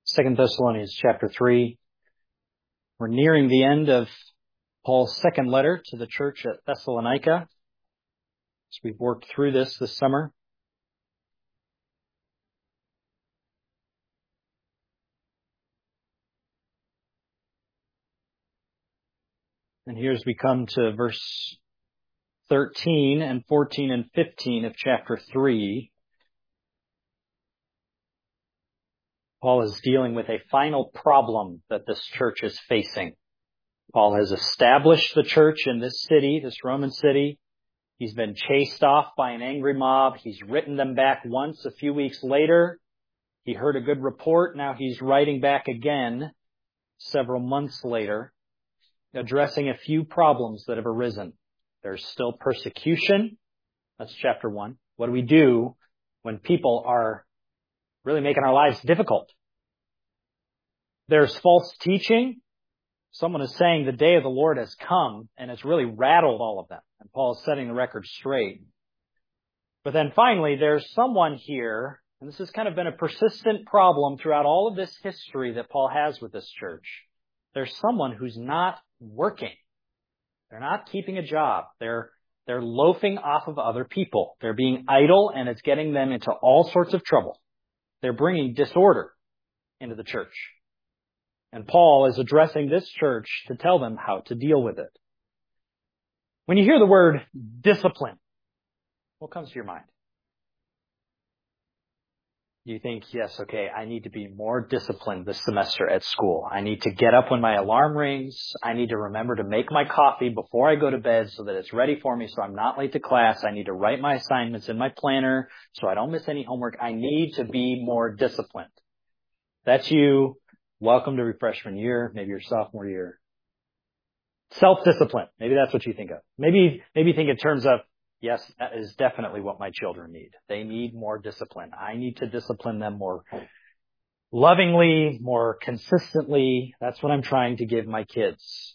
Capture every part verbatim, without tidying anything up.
Second Thessalonians chapter three. We're nearing the end of Paul's second letter to the church at Thessalonica. As we've worked through this this summer. And here as we come to verse thirteen and fourteen and fifteen of chapter three, Paul is dealing with a final problem that this church is facing. Paul has established the church in this city, this Roman city. He's been chased off by an angry mob. He's written them back once a few weeks later. He heard a good report. Now he's writing back again several months later, addressing a few problems that have arisen. There's still persecution. That's chapter one. What do we do when people are really making our lives difficult? There's false teaching. Someone is saying the day of the Lord has come, and it's really rattled all of them. And Paul is setting the record straight. But then finally, there's someone here, and this has kind of been a persistent problem throughout all of this history that Paul has with this church. There's someone who's not working. They're not keeping a job. They're, they're loafing off of other people. They're being idle, and it's getting them into all sorts of trouble. They're bringing disorder into the church. And Paul is addressing this church to tell them how to deal with it. When you hear the word discipline, what comes to your mind? You think, yes, okay, I need to be more disciplined this semester at school. I need to get up when my alarm rings. I need to remember to make my coffee before I go to bed so that it's ready for me so I'm not late to class. I need to write my assignments in my planner so I don't miss any homework. I need to be more disciplined. That's you. Welcome to your freshman year, maybe your sophomore year. Self-discipline. Maybe that's what you think of. Maybe, maybe think in terms of, yes, that is definitely what my children need. They need more discipline. I need to discipline them more lovingly, more consistently. That's what I'm trying to give my kids.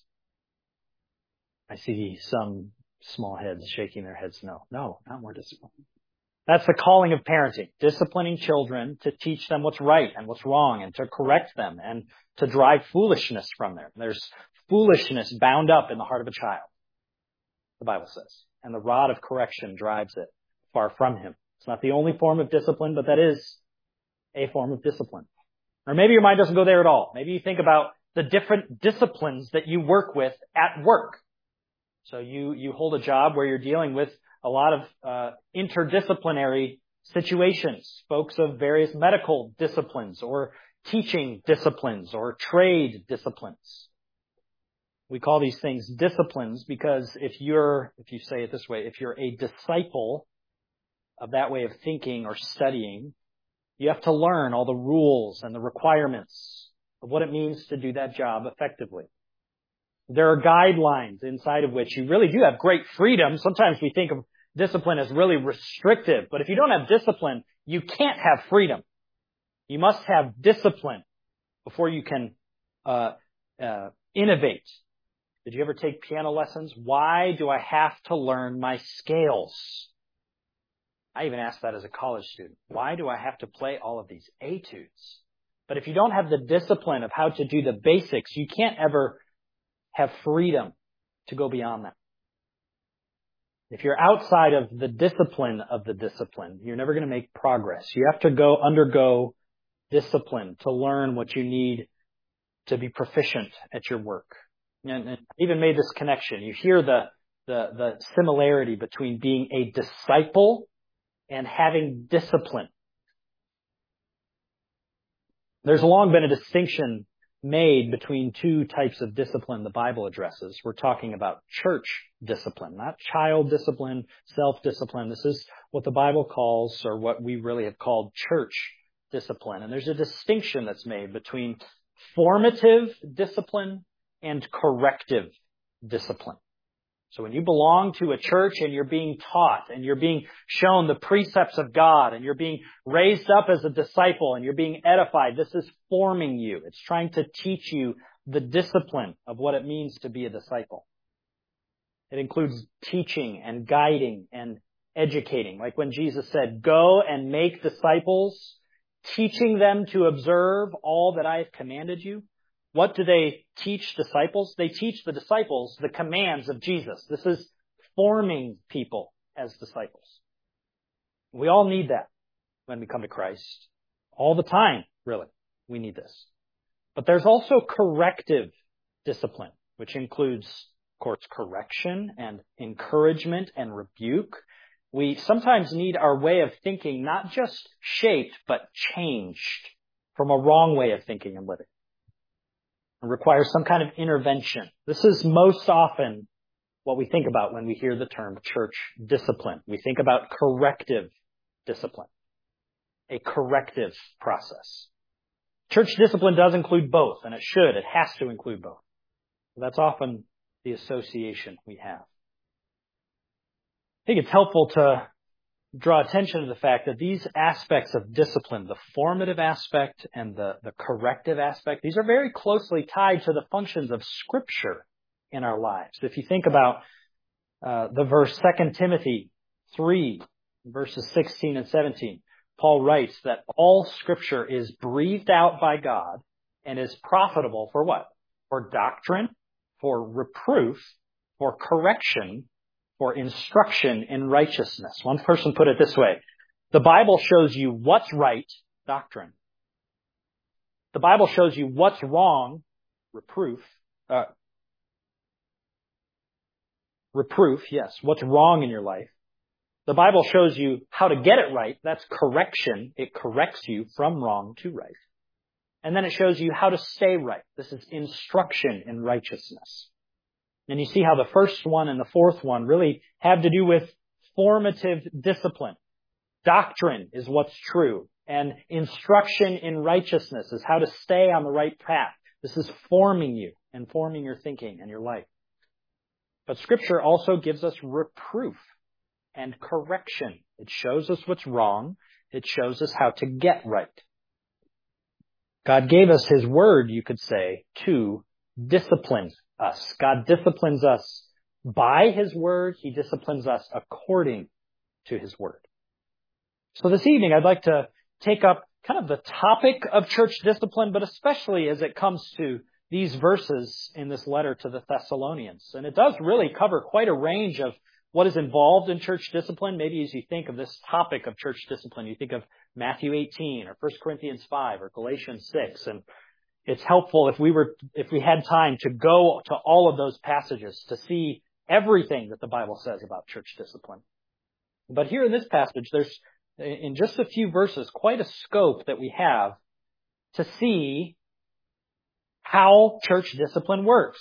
I see some small heads shaking their heads. No, no, not more discipline. That's the calling of parenting, disciplining children to teach them what's right and what's wrong and to correct them and to drive foolishness from them. There's foolishness bound up in the heart of a child, the Bible says, and the rod of correction drives it far from him. It's not the only form of discipline, but that is a form of discipline. Or maybe your mind doesn't go there at all. Maybe you think about the different disciplines that you work with at work. So you, you hold a job where you're dealing with a lot of uh, interdisciplinary situations, folks of various medical disciplines or teaching disciplines or trade disciplines. We call these things disciplines because if you're, if you say it this way, if you're a disciple of that way of thinking or studying, you have to learn all the rules and the requirements of what it means to do that job effectively. There are guidelines inside of which you really do have great freedom. Sometimes we think of discipline as really restrictive, but if you don't have discipline, you can't have freedom. You must have discipline before you can uh, uh, innovate. Did you ever take piano lessons? Why do I have to learn my scales? I even asked that as a college student. Why do I have to play all of these etudes? But if you don't have the discipline of how to do the basics, you can't ever have freedom to go beyond that. If you're outside of the discipline of the discipline, you're never going to make progress. You have to go undergo discipline to learn what you need to be proficient at your work. And, and I even made this connection. You hear the, the, the similarity between being a disciple and having discipline. There's long been a distinction made between two types of discipline the Bible addresses. We're talking about church discipline, not child discipline, self-discipline. This is what the Bible calls, or what we really have called, church discipline. And there's a distinction that's made between formative discipline and corrective discipline. So when you belong to a church and you're being taught and you're being shown the precepts of God and you're being raised up as a disciple and you're being edified, this is forming you. It's trying to teach you the discipline of what it means to be a disciple. It includes teaching and guiding and educating. Like when Jesus said, go and make disciples, teaching them to observe all that I have commanded you. What do they teach disciples? They teach the disciples the commands of Jesus. This is forming people as disciples. We all need that when we come to Christ. All the time, really. We need this. But there's also corrective discipline, which includes, of course, correction and encouragement and rebuke. We sometimes need our way of thinking not just shaped, but changed from a wrong way of thinking and living. It requires some kind of intervention. This is most often what we think about when we hear the term church discipline. We think about corrective discipline, a corrective process. Church discipline does include both, and it should. It has to include both. That's often the association we have. I think it's helpful to draw attention to the fact that these aspects of discipline, the formative aspect and the, the corrective aspect, these are very closely tied to the functions of Scripture in our lives. If you think about uh, the verse Second Timothy three, verses sixteen and seventeen, Paul writes that all Scripture is breathed out by God and is profitable for what? For doctrine, for reproof, for correction, for instruction in righteousness. One person put it this way: the Bible shows you what's right, doctrine. The Bible shows you what's wrong, reproof. Uh, reproof, yes, what's wrong in your life. The Bible shows you how to get it right. That's correction. It corrects you from wrong to right. And then it shows you how to stay right. This is instruction in righteousness. And you see how the first one and the fourth one really have to do with formative discipline. Doctrine is what's true. And instruction in righteousness is how to stay on the right path. This is forming you and forming your thinking and your life. But Scripture also gives us reproof and correction. It shows us what's wrong. It shows us how to get right. God gave us His Word, you could say, to discipline us. God disciplines us by His Word. He disciplines us according to His Word. So this evening, I'd like to take up kind of the topic of church discipline, but especially as it comes to these verses in this letter to the Thessalonians. And it does really cover quite a range of what is involved in church discipline. Maybe as you think of this topic of church discipline, you think of Matthew eighteen or First Corinthians five or Galatians six. And it's helpful if we were, if we had time to go to all of those passages to see everything that the Bible says about church discipline. But here in this passage, there's, in just a few verses, quite a scope that we have to see how church discipline works.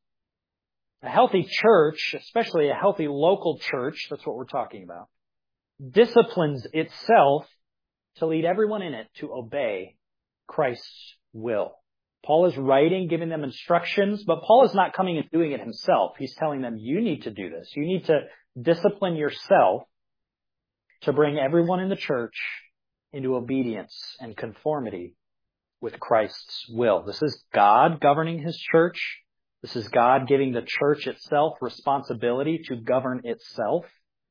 A healthy church, especially a healthy local church, that's what we're talking about, disciplines itself to lead everyone in it to obey Christ's will. Paul is writing, giving them instructions, but Paul is not coming and doing it himself. He's telling them, you need to do this. You need to discipline yourself to bring everyone in the church into obedience and conformity with Christ's will. This is God governing His church. This is God giving the church itself responsibility to govern itself.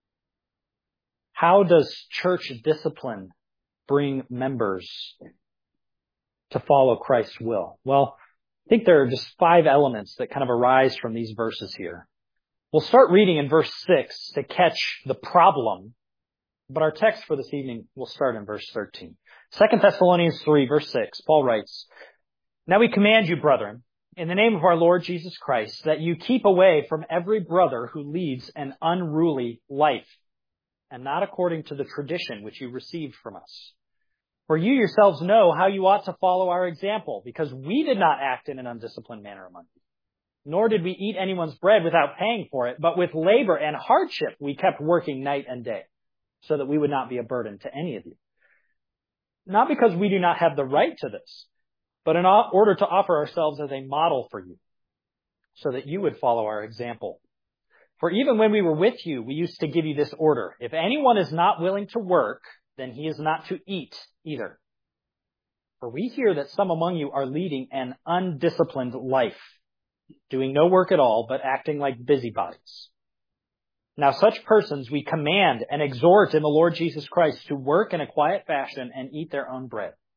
How does church discipline bring members to follow Christ's will? Well, I think there are just five elements that kind of arise from these verses here. We'll start reading in verse six to catch the problem, but our text for this evening will start in verse thirteen. Second Thessalonians three, verse six, Paul writes, "Now we command you, brethren, in the name of our Lord Jesus Christ, that you keep away from every brother who leads an unruly life, and not according to the tradition which you received from us. For you yourselves know how you ought to follow our example, because we did not act in an undisciplined manner among you. Nor did we eat anyone's bread without paying for it, but with labor and hardship we kept working night and day, so that we would not be a burden to any of you. Not because we do not have the right to this, but in order to offer ourselves as a model for you, so that you would follow our example. For even when we were with you, we used to give you this order: if anyone is not willing to work, then he is not to eat either. For we hear that some among you are leading an undisciplined life, doing no work at all, but acting like busybodies. Now such persons we command and exhort in the Lord Jesus Christ to work in a quiet fashion and eat their own bread.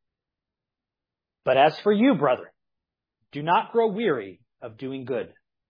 But as for you, brethren, do not grow weary of doing good.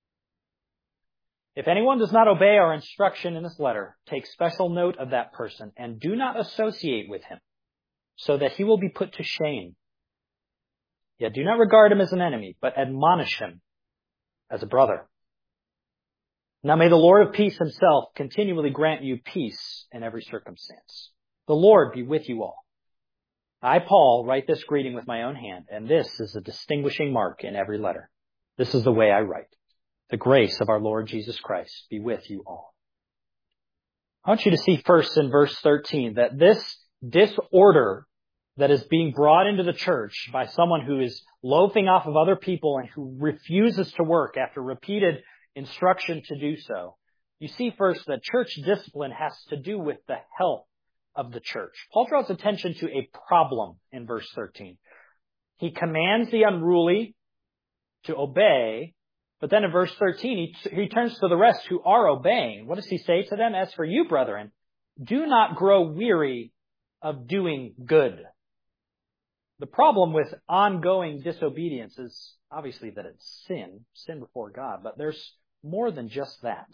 If anyone does not obey our instruction in this letter, take special note of that person and do not associate with him, so that he will be put to shame. Yet do not regard him as an enemy, but admonish him as a brother. Now may the Lord of peace himself continually grant you peace in every circumstance. The Lord be with you all. I, Paul, write this greeting with my own hand, and this is a distinguishing mark in every letter. This is the way I write. The grace of our Lord Jesus Christ be with you all. I want you to see first in verse thirteen that this disorder that is being brought into the church by someone who is loafing off of other people and who refuses to work after repeated instruction to do so. You see first that church discipline has to do with the health of the church. Paul draws attention to a problem in verse thirteen. He commands the unruly to obey, but then in verse thirteen, he, he turns to the rest who are obeying. What does he say to them? As for you, brethren, do not grow weary of doing good. The problem with ongoing disobedience is obviously that it's sin, sin before God, but there's more than just that.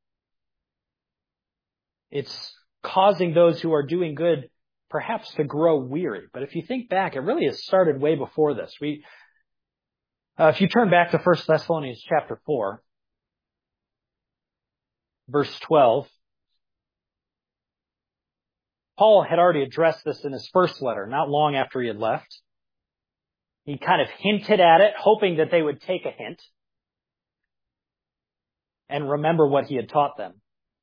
It's causing those who are doing good perhaps to grow weary. But if you think back, it really has started way before this. We, uh, if you turn back to First Thessalonians chapter four, verse twelve, Paul had already addressed this in his first letter, not long after he had left. He kind of hinted at it, hoping that they would take a hint and remember what he had taught them.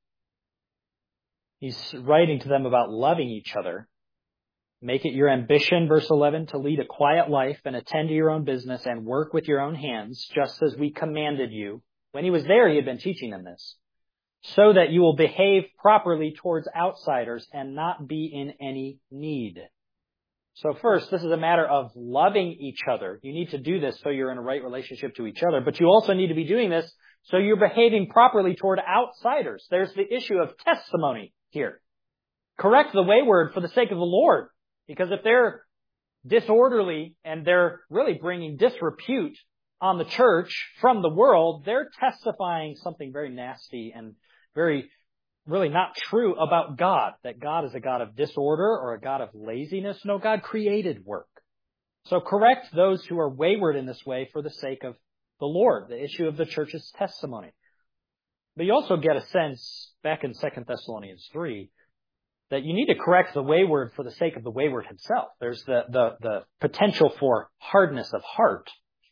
He's writing to them about loving each other. Make it your ambition, verse eleven, to lead a quiet life and attend to your own business and work with your own hands, just as we commanded you. When he was there, he had been teaching them this, so that you will behave properly towards outsiders and not be in any need. So first, this is a matter of loving each other. You need to do this so you're in a right relationship to each other, but you also need to be doing this so you're behaving properly toward outsiders. There's the issue of testimony here. Correct the wayward for the sake of the Lord, because if they're disorderly and they're really bringing disrepute on the church from the world, they're testifying something very nasty and very, really not true about God, that God is a God of disorder or a God of laziness. No, God created work. So correct those who are wayward in this way for the sake of the Lord, the issue of the church's testimony. But you also get a sense, back in Second Thessalonians three, that you need to correct the wayward for the sake of the wayward himself. There's the, the, the potential for hardness of heart.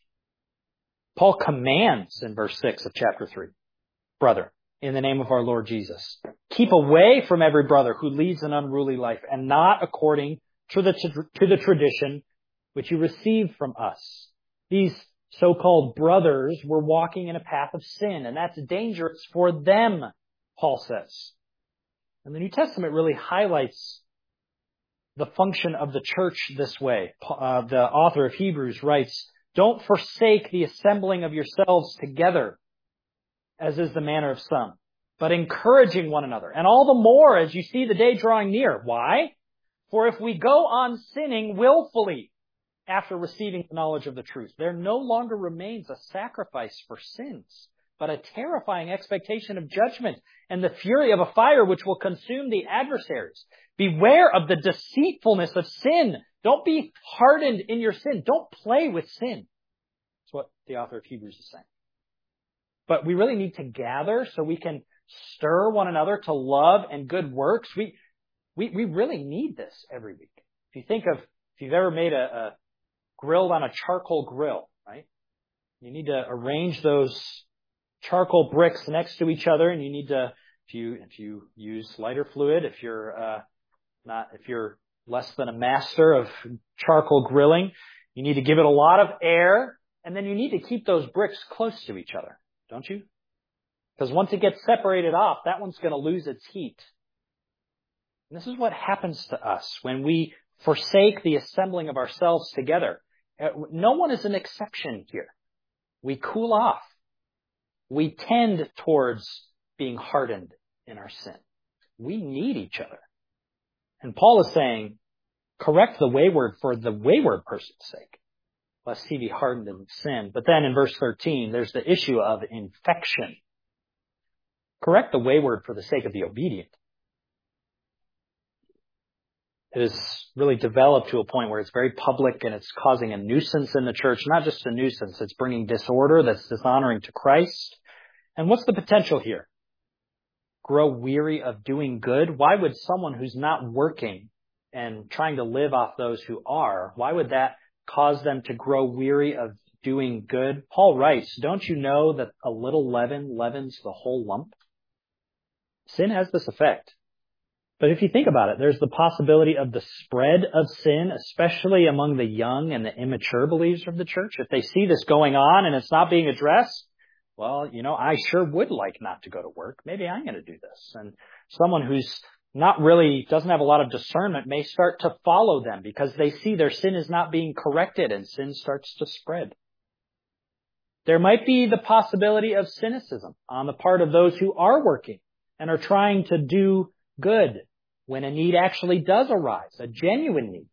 Paul commands in verse six of chapter three, brethren, in the name of our Lord Jesus, keep away from every brother who leads an unruly life and not according to the, to the tradition which you received from us. These so-called brothers were walking in a path of sin, and that's dangerous for them, Paul says. And the New Testament really highlights the function of the church this way. Uh, the author of Hebrews writes, don't forsake the assembling of yourselves together, as is the manner of some, but encouraging one another. And all the more as you see the day drawing near. Why? For if we go on sinning willfully after receiving the knowledge of the truth, there no longer remains a sacrifice for sins, but a terrifying expectation of judgment and the fury of a fire which will consume the adversaries. Beware of the deceitfulness of sin. Don't be hardened in your sin. Don't play with sin. That's what the author of Hebrews is saying. But we really need to gather so we can stir one another to love and good works. We, we, we really need this every week. If you think of, if you've ever made a, a grilled on a charcoal grill, right? You need to arrange those charcoal bricks next to each other, and you need to, if you, if you use lighter fluid, if you're, uh, not, if you're less than a master of charcoal grilling, you need to give it a lot of air, and then you need to keep those bricks close to each other. Don't you? Because once it gets separated off, that one's going to lose its heat. And this is what happens to us when we forsake the assembling of ourselves together. No one is an exception here. We cool off. We tend towards being hardened in our sin. We need each other. And Paul is saying, correct the wayward for the wayward person's sake. lest he be hardened in sin. But then in verse thirteen, there's the issue of infection. Correct the wayward for the sake of the obedient. It has really developed to a point where it's very public and it's causing a nuisance in the church. Not just a nuisance, it's bringing disorder that's dishonoring to Christ. And what's the potential here? Grow weary of doing good? Why would someone who's not working and trying to live off those who are, why would that cause them to grow weary of doing good? Paul writes, don't you know that a little leaven leavens the whole lump? Sin has this effect. But if you think about it, there's the possibility of the spread of sin, especially among the young and the immature believers of the church. If they see this going on and it's not being addressed, well, you know, I sure would like not to go to work. Maybe I'm going to do this. And someone who's not really, doesn't have a lot of discernment may start to follow them because they see their sin is not being corrected and sin starts to spread. There might be the possibility of cynicism on the part of those who are working and are trying to do good when a need actually does arise, a genuine need.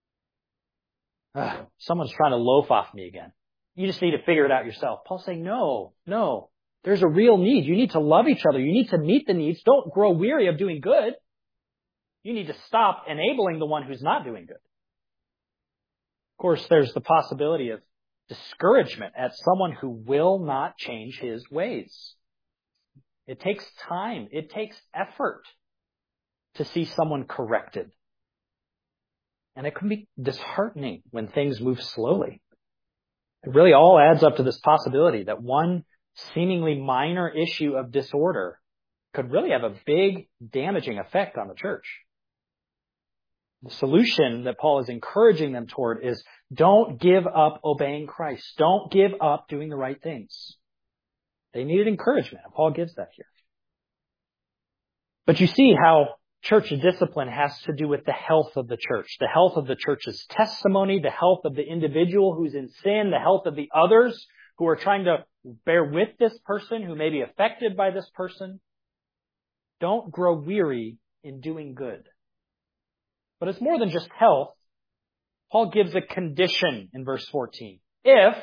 Ugh, someone's trying to loaf off me again. You just need to figure it out yourself. Paul's saying, no, no, there's a real need. You need to love each other. You need to meet the needs. Don't grow weary of doing good. You need to stop enabling the one who's not doing good. Of course, there's the possibility of discouragement at someone who will not change his ways. It takes time. It takes effort to see someone corrected. And it can be disheartening when things move slowly. It really all adds up to this possibility that one seemingly minor issue of disorder could really have a big damaging effect on the church. The solution that Paul is encouraging them toward is don't give up obeying Christ. Don't give up doing the right things. They needed encouragement, and Paul gives that here. But you see how church discipline has to do with the health of the church, the health of the church's testimony, the health of the individual who's in sin, the health of the others who are trying to bear with this person, who may be affected by this person. Don't grow weary in doing good. But it's more than just health. Paul gives a condition in verse fourteen. If,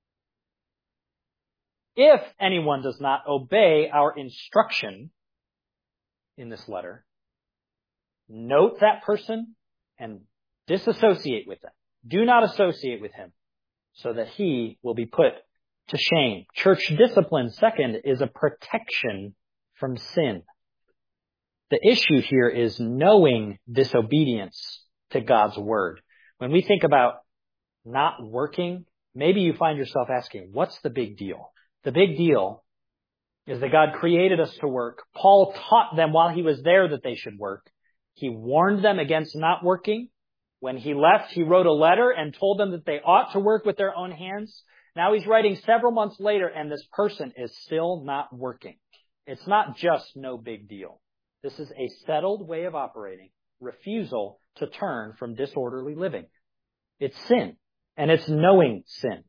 if anyone does not obey our instruction in this letter, note that person and disassociate with them. Do not associate with him so that he will be put to shame. Church discipline, second, is a protection from sin. The issue here is knowing disobedience to God's word. When we think about not working, maybe you find yourself asking, what's the big deal? The big deal is that God created us to work. Paul taught them while he was there that they should work. He warned them against not working. When he left, he wrote a letter and told them that they ought to work with their own hands. Now he's writing several months later, and this person is still not working. It's not just no big deal. This is a settled way of operating, refusal to turn from disorderly living. It's sin, and it's knowing sin.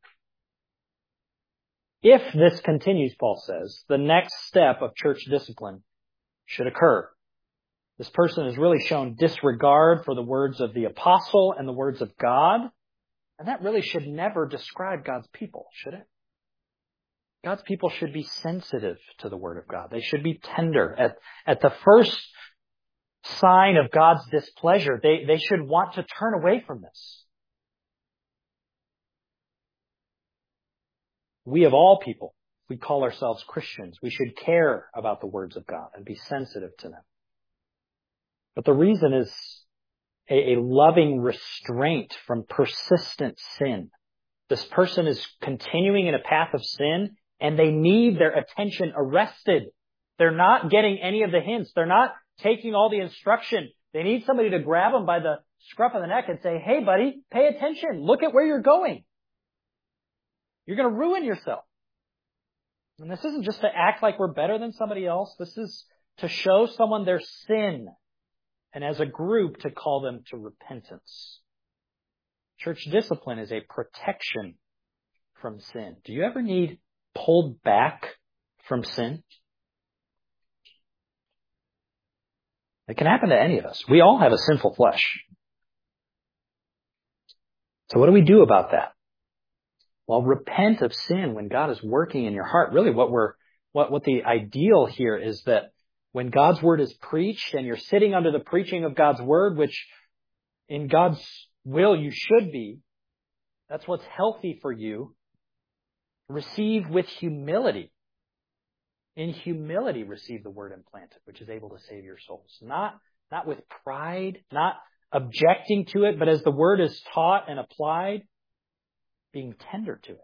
If this continues, Paul says, the next step of church discipline should occur. This person has really shown disregard for the words of the apostle and the words of God, and that really should never describe God's people, should it? God's people should be sensitive to the word of God. They should be tender. At, at the first sign of God's displeasure, they, they should want to turn away from this. We of all people, we call ourselves Christians. We should care about the words of God and be sensitive to them. But the reason is a, a loving restraint from persistent sin. This person is continuing in a path of sin, and they need their attention arrested. They're not getting any of the hints. They're not taking all the instruction. They need somebody to grab them by the scruff of the neck and say, hey, buddy, pay attention. Look at where you're going. You're going to ruin yourself. And this isn't just to act like we're better than somebody else. This is to show someone their sin, and as a group to call them to repentance. Church discipline is a protection from sin. Do you ever need pulled back from sin? It can happen to any of us. We all have a sinful flesh. So what do we do about that? Well, repent of sin when God is working in your heart. Really what we're, what, what the ideal here is that when God's word is preached and you're sitting under the preaching of God's word, which in God's will you should be, that's what's healthy for you. Receive with humility. In humility, receive the word implanted, which is able to save your souls. Not, not with pride, not objecting to it, but as the word is taught and applied, being tender to it.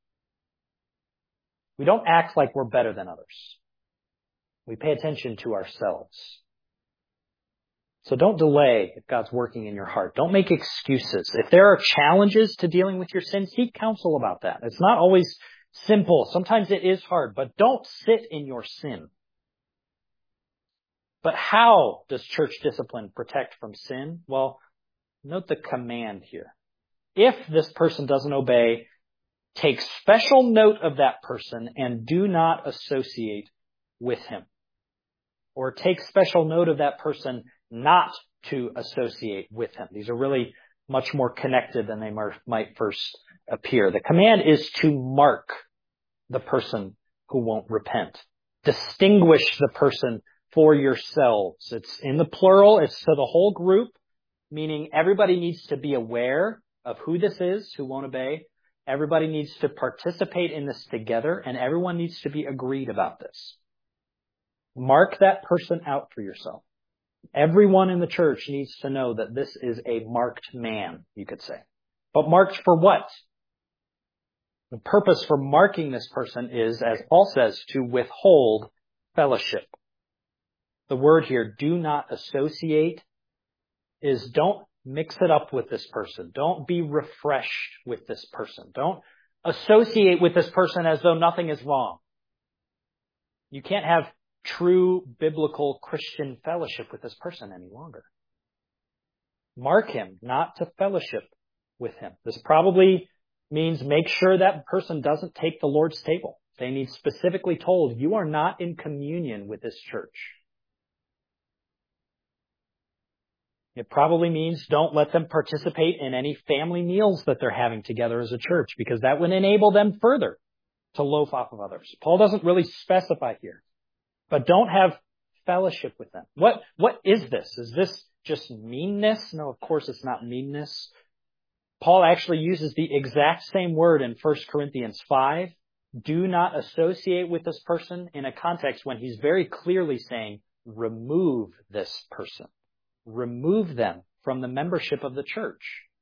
We don't act like we're better than others. We pay attention to ourselves. So don't delay if God's working in your heart. Don't make excuses. If there are challenges to dealing with your sin, seek counsel about that. It's not always simple. Sometimes it is hard, but don't sit in your sin. But how does church discipline protect from sin? Well, note the command here. If this person doesn't obey, take special note of that person and do not associate with him. Or take special note of that person not to associate with him. These are really much more connected than they might first appear. The command is to mark the person who won't repent. Distinguish the person for yourselves. It's in the plural. It's to the whole group, meaning everybody needs to be aware of who this is who won't obey. Everybody needs to participate in this together, and everyone needs to be agreed about this. Mark that person out for yourself. Everyone in the church needs to know that this is a marked man, you could say. But marked for what? The purpose for marking this person is, as Paul says, to withhold fellowship. The word here, do not associate, is don't mix it up with this person. Don't be refreshed with this person. Don't associate with this person as though nothing is wrong. You can't have true biblical Christian fellowship with this person any longer. Mark him, not to fellowship with him. This probably means make sure that person doesn't take the Lord's table. They need specifically told, you are not in communion with this church. It probably means don't let them participate in any family meals that they're having together as a church, because that would enable them further to loaf off of others. Paul doesn't really specify here. But don't have fellowship with them. What, what is this? Is this just meanness? No, of course it's not meanness. Paul actually uses the exact same word in First Corinthians five. Do not associate with this person in a context when he's very clearly saying, remove this person. Remove them from the membership of the church.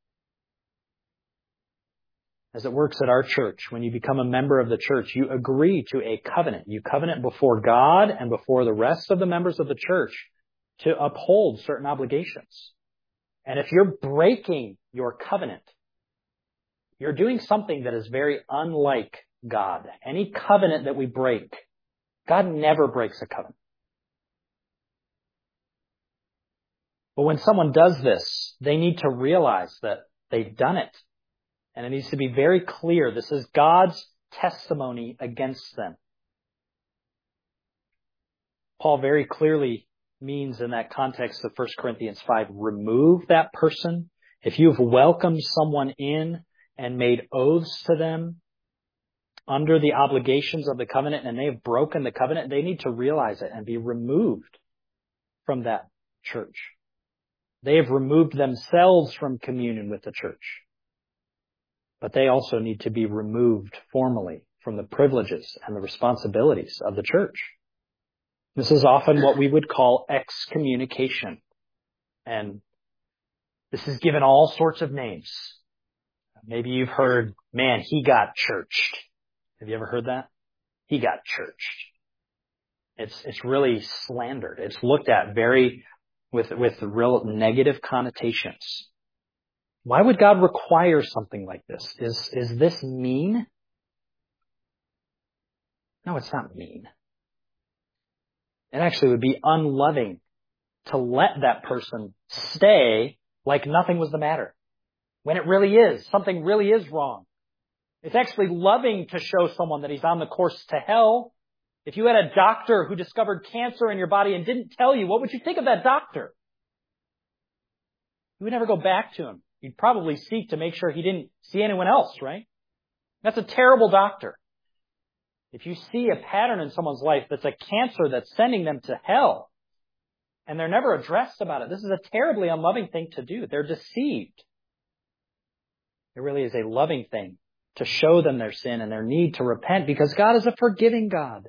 As it works at our church, when you become a member of the church, you agree to a covenant. You covenant before God and before the rest of the members of the church to uphold certain obligations. And if you're breaking your covenant, you're doing something that is very unlike God. Any covenant that we break, God never breaks a covenant. But when someone does this, they need to realize that they've done it. And it needs to be very clear. This is God's testimony against them. Paul very clearly means in that context of First Corinthians five, remove that person. If you've welcomed someone in and made oaths to them under the obligations of the covenant and they have broken the covenant, they need to realize it and be removed from that church. They have removed themselves from communion with the church. But they also need to be removed formally from the privileges and the responsibilities of the church. This is often what we would call excommunication. And this is given all sorts of names. Maybe you've heard, man, he got churched. Have you ever heard that? He got churched. It's, it's really slandered. It's looked at very, with, with real negative connotations. Why would God require something like this? Is, is this mean? No, it's not mean. It actually would be unloving to let that person stay like nothing was the matter, when it really is. Something really is wrong. It's actually loving to show someone that he's on the course to hell. If you had a doctor who discovered cancer in your body and didn't tell you, what would you think of that doctor? You would never go back to him. You'd probably seek to make sure he didn't see anyone else, right? That's a terrible doctor. If you see a pattern in someone's life that's a cancer that's sending them to hell, and they're never addressed about it, this is a terribly unloving thing to do. They're deceived. It really is a loving thing to show them their sin and their need to repent, because God is a forgiving God.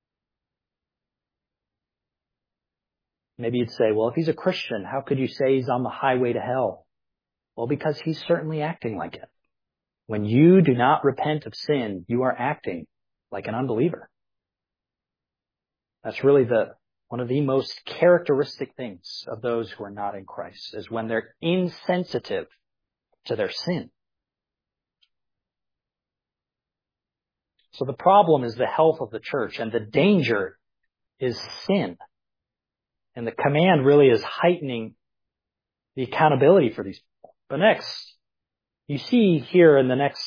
Maybe you'd say, well, if he's a Christian, how could you say he's on the highway to hell? Well, because he's certainly acting like it. When you do not repent of sin, you are acting like an unbeliever. That's really the one of the most characteristic things of those who are not in Christ, is when they're insensitive to their sin. So the problem is the health of the church, and the danger is sin. And the command really is heightening the accountability for these people. But next, you see here in the next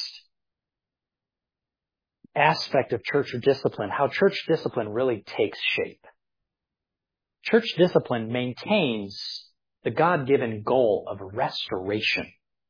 aspect of church discipline, how church discipline really takes shape. Church discipline maintains the God-given goal of restoration.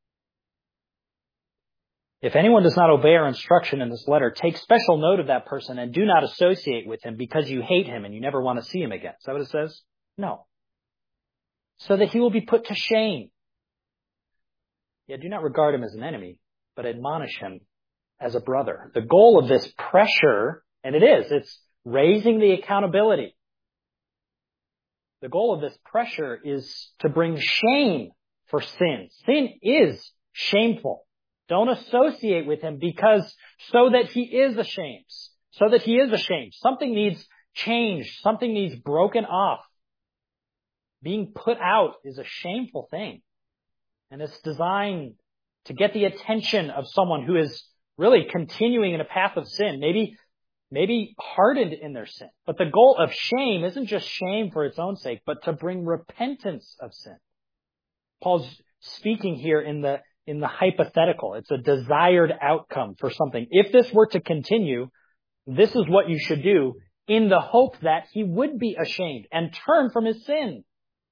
If anyone does not obey our instruction in this letter, take special note of that person and do not associate with him because you hate him and you never want to see him again. Is that what it says? No. So that he will be put to shame. Yet do not regard him as an enemy, but admonish him as a brother. The goal of this pressure, and it is, it's raising the accountability. The goal of this pressure is to bring shame for sin. Sin is shameful. Don't associate with him because so that he is ashamed. So that he is ashamed. Something needs changed. Something needs broken off. Being put out is a shameful thing. And it's designed to get the attention of someone who is really continuing in a path of sin. Maybe Maybe hardened in their sin. But the goal of shame isn't just shame for its own sake, but to bring repentance of sin. Paul's speaking here in the, in the hypothetical. It's a desired outcome for something. If this were to continue, this is what you should do in the hope that he would be ashamed and turn from his sin.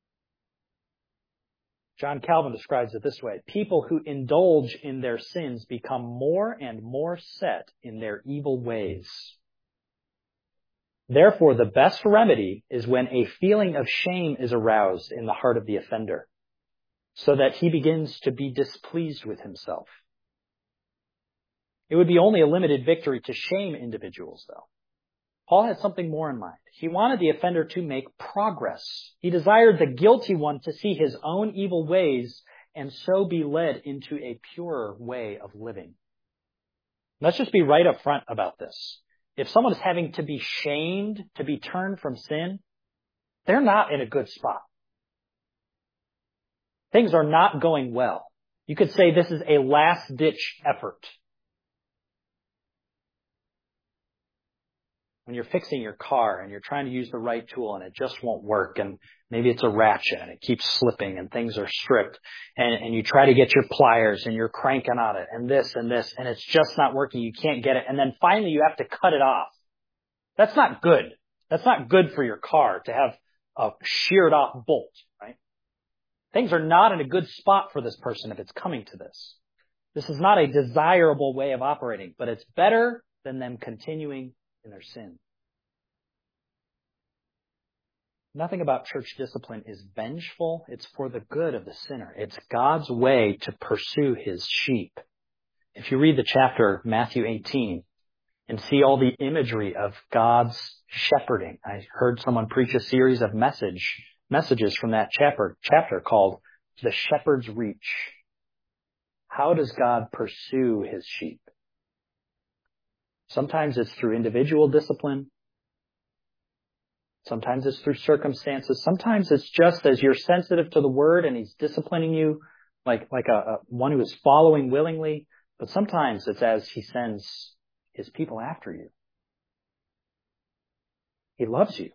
John Calvin describes it this way. People who indulge in their sins become more and more set in their evil ways. Therefore, the best remedy is when a feeling of shame is aroused in the heart of the offender, so that he begins to be displeased with himself. It would be only a limited victory to shame individuals, though. Paul had something more in mind. He wanted the offender to make progress. He desired the guilty one to see his own evil ways and so be led into a purer way of living. Let's just be right up front about this. If someone is having to be shamed to be turned from sin, they're not in a good spot. Things are not going well. You could say this is a last-ditch effort. When you're fixing your car and you're trying to use the right tool and it just won't work, and maybe it's a ratchet and it keeps slipping and things are stripped, and, and you try to get your pliers and you're cranking on it and this and this and it's just not working, you can't get it, and then finally you have to cut it off. That's not good. That's not good for your car to have a sheared off bolt, right? Things are not in a good spot for this person if it's coming to this. This is not a desirable way of operating, but it's better than them continuing in their sin. Nothing about church discipline is vengeful. It's for the good of the sinner. It's God's way to pursue his sheep. If you read the chapter, Matthew eighteen, and see all the imagery of God's shepherding. I heard someone preach a series of message messages from that chapter, chapter called The Shepherd's Reach. How does God pursue his sheep? Sometimes it's through individual discipline. Sometimes it's through circumstances. Sometimes it's just as you're sensitive to the word and he's disciplining you like, like a, a one who is following willingly. But sometimes it's as he sends his people after you. He loves you.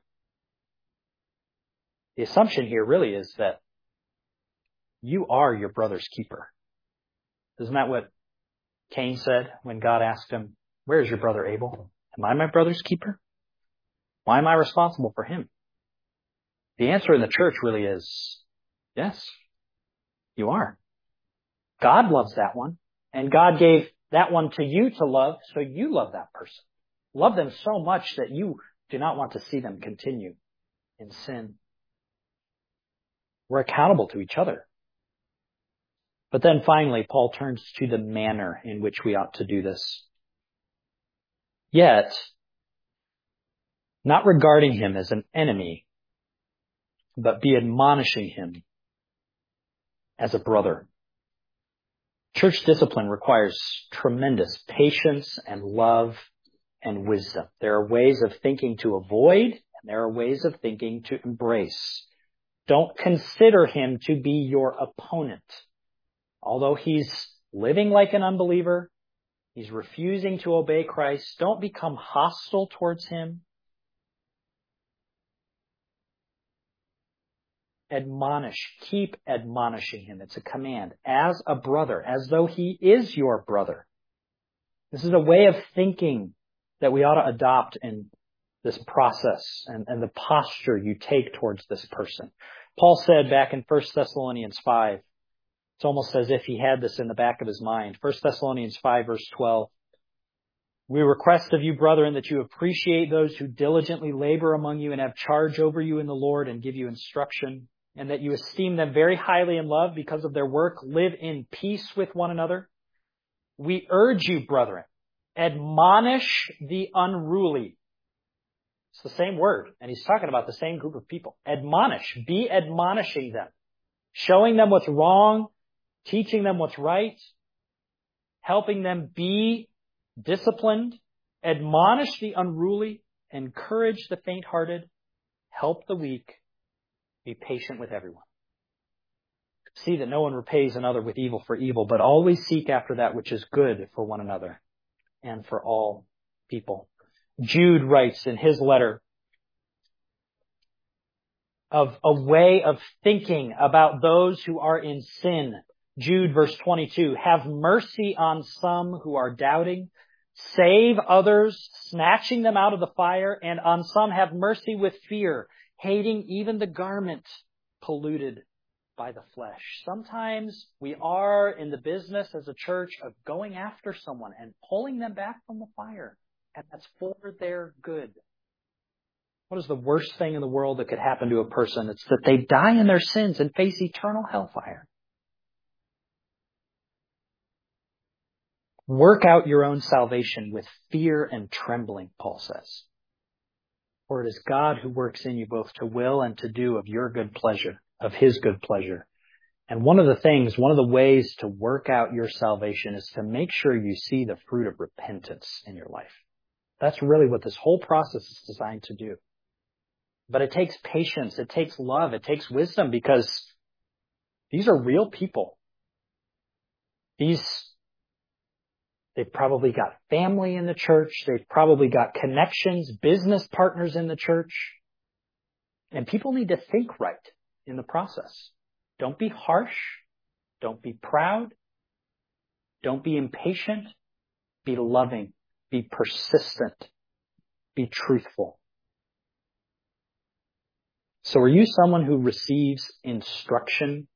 The assumption here really is that you are your brother's keeper. Isn't that what Cain said when God asked him, "Where is your brother Abel? Am I my brother's keeper? Why am I responsible for him?" The answer in the church really is, yes, you are. God loves that one. And God gave that one to you to love, so you love that person. Love them so much that you do not want to see them continue in sin. We're accountable to each other. But then finally, Paul turns to the manner in which we ought to do this. Yet, not regarding him as an enemy, but be admonishing him as a brother. Church discipline requires tremendous patience and love and wisdom. There are ways of thinking to avoid, and there are ways of thinking to embrace. Don't consider him to be your opponent. Although he's living like an unbeliever, he's refusing to obey Christ, don't become hostile towards him. Admonish, keep admonishing him. It's a command. As a brother, as though he is your brother. This is a way of thinking that we ought to adopt in this process and, and the posture you take towards this person. Paul said back in First Thessalonians five, it's almost as if he had this in the back of his mind. First Thessalonians five, verse twelve. We request of you, brethren, that you appreciate those who diligently labor among you and have charge over you in the Lord and give you instruction, and that you esteem them very highly in love because of their work. Live in peace with one another. We urge you, brethren, admonish the unruly. It's the same word, and he's talking about the same group of people. Admonish. Be admonishing them. Showing them what's wrong, teaching them what's right, helping them be disciplined, admonish the unruly, encourage the faint-hearted, help the weak, be patient with everyone. See that no one repays another with evil for evil, but always seek after that which is good for one another and for all people. Jude writes in his letter of a way of thinking about those who are in sin. Jude verse twenty-two, have mercy on some who are doubting, save others, snatching them out of the fire, and on some have mercy with fear, hating even the garment polluted by the flesh. Sometimes we are in the business as a church of going after someone and pulling them back from the fire, and that's for their good. What is the worst thing in the world that could happen to a person? It's that they die in their sins and face eternal hellfire. Work out your own salvation with fear and trembling, Paul says. For it is God who works in you both to will and to do of your good pleasure, of his good pleasure. And one of the things, one of the ways to work out your salvation is to make sure you see the fruit of repentance in your life. That's really what this whole process is designed to do. But it takes patience, it takes love, it takes wisdom, because these are real people. These They've probably got family in the church. They've probably got connections, business partners in the church. And people need to think right in the process. Don't be harsh. Don't be proud. Don't be impatient. Be loving. Be persistent. Be truthful. So are you someone who receives instruction?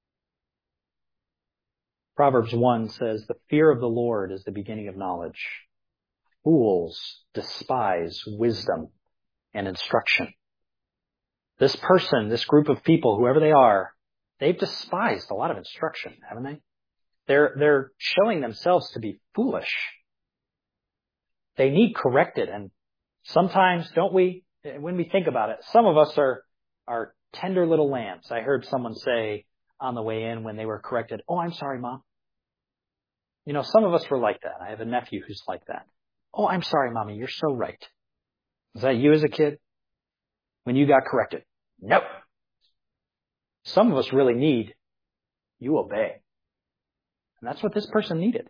Proverbs one says, the fear of the Lord is the beginning of knowledge. Fools despise wisdom and instruction. This person, this group of people, whoever they are, they've despised a lot of instruction, haven't they? They're, they're showing themselves to be foolish. They need corrected. And sometimes, don't we, when we think about it, some of us are, are tender little lambs. I heard someone say on the way in when they were corrected, oh, I'm sorry, Mom. You know, some of us were like that. I have a nephew who's like that. Oh, I'm sorry, Mommy, you're so right. Was that you as a kid? When you got corrected? Nope. Some of us really need, you obey. And that's what this person needed.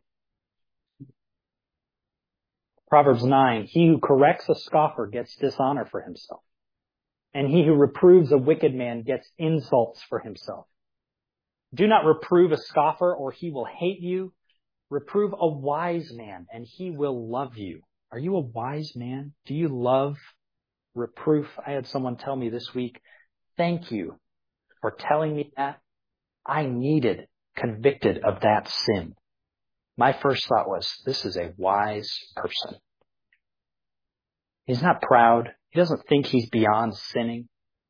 Proverbs nine, he who corrects a scoffer gets dishonor for himself, and he who reproves a wicked man gets insults for himself. Do not reprove a scoffer, or he will hate you. Reprove a wise man, and he will love you. Are you a wise man? Do you love reproof? I had someone tell me this week, thank you for telling me that. I needed convicted of that sin. my first thought was, this is a wise person. He's not proud. He doesn't think he's beyond sinning.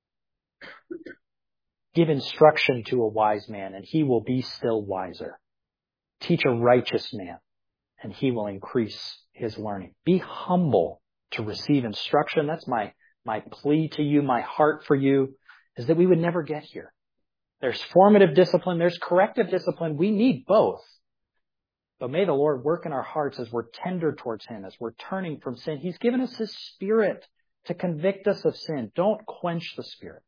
Give instruction to a wise man, and he will be still wiser. Teach a righteous man, and he will increase his learning. Be humble to receive instruction. That's my, my plea to you, my heart for you, is that we would never get here. There's formative discipline. There's corrective discipline. We need both. But may the Lord work in our hearts as we're tender towards Him, as we're turning from sin. He's given us His Spirit to convict us of sin. Don't quench the Spirit.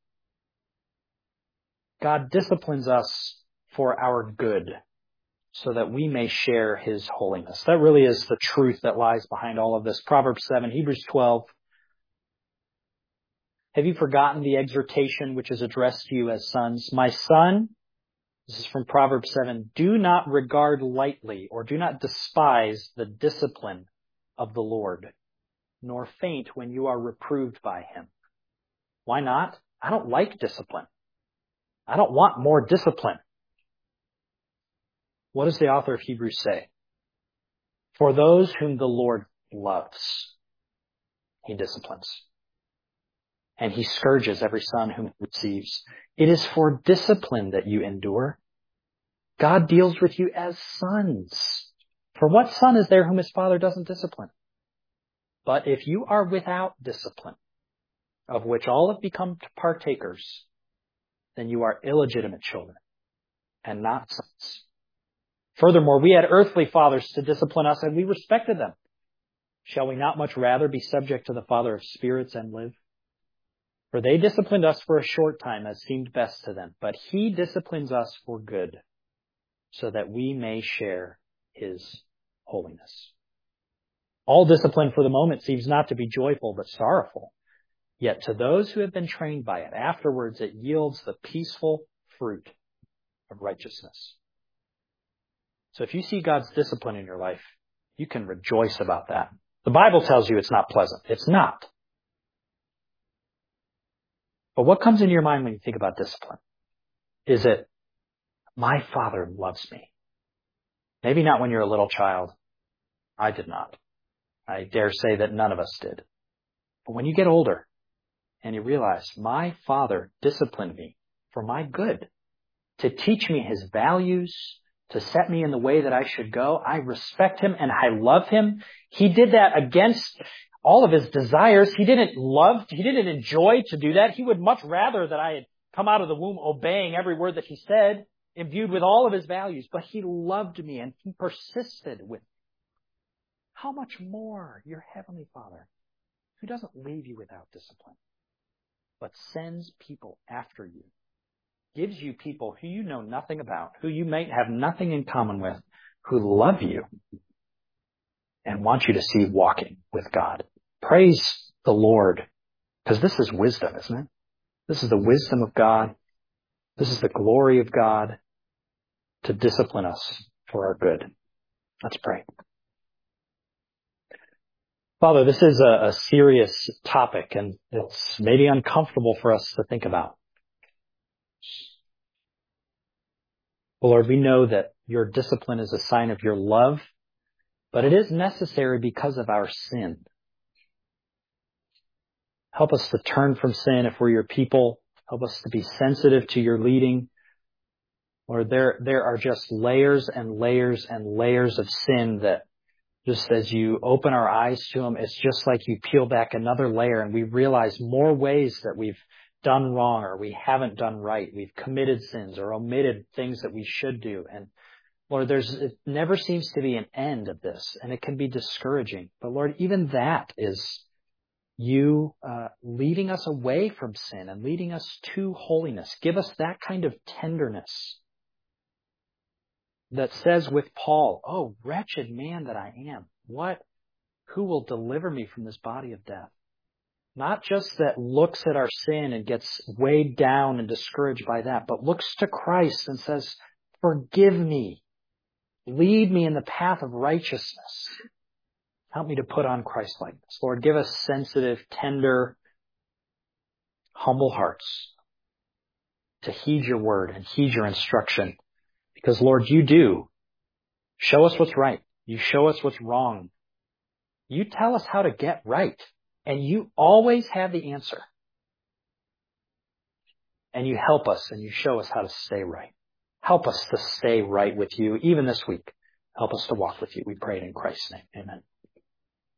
God disciplines us for our good so that we may share His holiness. That really is the truth that lies behind all of this. Proverbs seven, Hebrews twelve. Have you forgotten the exhortation which is addressed to you as sons? My son, this is from Proverbs seven, do not regard lightly or do not despise the discipline of the Lord, nor faint when you are reproved by Him. Why not? I don't like discipline. I don't want more discipline. What does the author of Hebrews say? For those whom the Lord loves, He disciplines. And He scourges every son whom He receives. It is for discipline that you endure. God deals with you as sons. For what son is there whom his father doesn't discipline? But if you are without discipline, of which all have become partakers, then you are illegitimate children and not sons. Furthermore, we had earthly fathers to discipline us, and we respected them. Shall we not much rather be subject to the Father of spirits and live? For they disciplined us for a short time as seemed best to them, but He disciplines us for good, so that we may share His holiness. All discipline for the moment seems not to be joyful but sorrowful. Yet to those who have been trained by it, afterwards it yields the peaceful fruit of righteousness. So if you see God's discipline in your life, you can rejoice about that. The Bible tells you it's not pleasant. It's not. But what comes into your mind when you think about discipline? Is it, my Father loves me? Maybe not when you're a little child. I did not. I dare say that none of us did. But when you get older and you realize, my Father disciplined me for my good, to teach me His values, to set me in the way that I should go. I respect Him and I love Him. He did that against all of His desires. He didn't love, He didn't enjoy to do that. He would much rather that I had come out of the womb obeying every word that He said, imbued with all of His values. But He loved me and He persisted with me. How much more your Heavenly Father, who doesn't leave you without discipline, but sends people after you, gives you people who you know nothing about, who you may have nothing in common with, who love you and want you to see walking with God. Praise the Lord, because this is wisdom, isn't it? This is the wisdom of God. This is the glory of God to discipline us for our good. Let's pray. Father, this is a, a serious topic, and it's maybe uncomfortable for us to think about. Well, Lord, we know that your discipline is a sign of your love, but it is necessary because of our sin. Help us to turn from sin if we're your people. Help us to be sensitive to your leading. Lord, there, there are just layers and layers and layers of sin that just as you open our eyes to them, it's just like you peel back another layer and we realize more ways that we've done wrong or we haven't done right. We've committed sins or omitted things that we should do. And Lord, there's, it never seems to be an end of this, and it can be discouraging. But Lord, even that is you uh, leading us away from sin and leading us to holiness. Give us that kind of tenderness that says with Paul, oh, wretched man that I am, what, who will deliver me from this body of death? Not just that looks at our sin and gets weighed down and discouraged by that, but looks to Christ and says, forgive me. Lead me in the path of righteousness. Help me to put on Christ-likeness. Lord, give us sensitive, tender, humble hearts to heed your word and heed your instruction. Because, Lord, you do Show us what's right. You show us what's wrong. You tell us how to get right. And you always have the answer. And you help us and you show us how to stay right. Help us to stay right with you, even this week. Help us to walk with you. We pray it in Christ's name. Amen.